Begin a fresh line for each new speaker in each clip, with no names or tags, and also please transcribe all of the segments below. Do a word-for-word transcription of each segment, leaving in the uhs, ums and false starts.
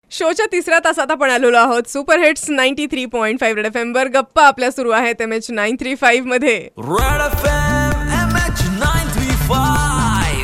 शोच्या तिसऱ्या तासात आपण आलेलो आहोत. Super hits ninety three point five red F M वर गप्पा आपल्या सुरू आहेत M H nine three five मध्ये.
Red F M M H nine three five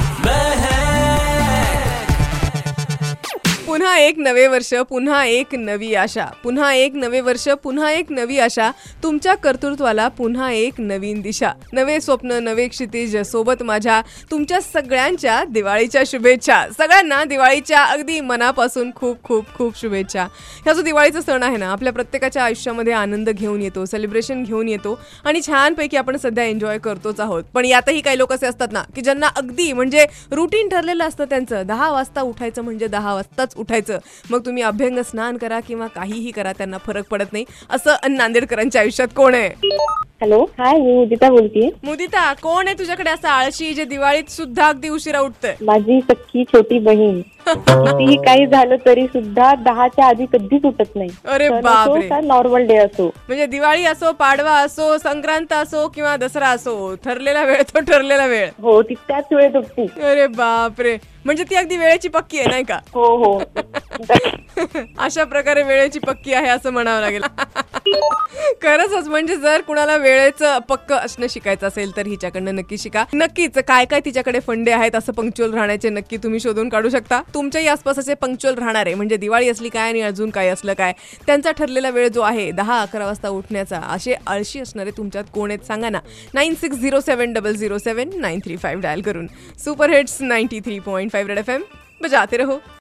पुन्हा एक नवे वर्ष, पुन्हा एक नवी आशा, पुन्हा एक नवे वर्ष, पुन्हा एक नवी आशा, तुमच्या कर्तृत्वाला पुन्हा एक नवीन दिशा, नवे स्वप्न, नवे क्षितिज, सोबत माझ्या तुमच्या सगळ्यांच्या दिवाळीच्या शुभेच्छा. सगळ्यांना दिवाळीच्या अगदी मनापासून खूप खूप खूप शुभेच्छा. ह्या जो दिवाळीचा सण आहे ना, आपल्या प्रत्येकाच्या आयुष्यामध्ये आनंद घेऊन येतो, सेलिब्रेशन घेऊन येतो आणि छानपैकी आपण सध्या एन्जॉय करतोच आहोत. पण यातही काही लोक असे असतात ना की ज्यांना अगदी म्हणजे रुटीन ठरलेलं असतं त्यांचं, दहा वाजता उठायचं म्हणजे दहा वाजताच उठायचं. मग तुम्ही अभ्यंग स्नान करा किंवा काहीही करा, त्यांना फरक पडत नाही. असं नांदेडकरांच्या आयुष्यात कोण आहे?
हॅलो, हाय, मी मुदिता बोलतीये.
मुदिता, कोण आहे तुझ्याकडे असं आळशी जे दिवाळीत सुद्धा अगदी उशिरा उठतंय?
माझी सख्खी छोटी बहीण. कितीही काही झालं तरी सुद्धा दहाच्या आधी कधीच उठत नाही.
अरे बापरे.
नॉर्मल डे असो,
म्हणजे दिवाळी असो, पाडवा असो, संक्रांत असो किंवा दसरा असो, ठरलेला वेळ तो ठरलेला वेळ.
हो, ती त्याच वेळेत उठती.
अरे बापरे, म्हणजे ती अगदी वेळेची पक्की आहे नाही का?
हो हो.
अशा प्रकारे वेळेची पक्की आहे असं म्हणावं लागेल. खरंच, म्हणजे जर कुणाला वेळेचं पक्क असणं शिकायचं असेल तर हिच्याकडनं नक्की शिका. नक्कीच काय काय तिच्याकडे फंडे आहेत असं पंक्च्युअल राहण्याचे नक्की तुम्ही शोधून काढू शकता. तुमच्याही आसपास असे पंक्च्युअल राहणारे, म्हणजे दिवाळी असली काय आणि अजून काय असलं काय, त्यांचा ठरलेला वेळ जो आहे दहा अकरा वाजता उठण्याचा, असे आळशी असणारे तुमच्यात कोण आहेत सांगा ना. Nine six zero seven double zero seven nine three five dial करून. Super hits ninety three point five red F M बजाते रहो.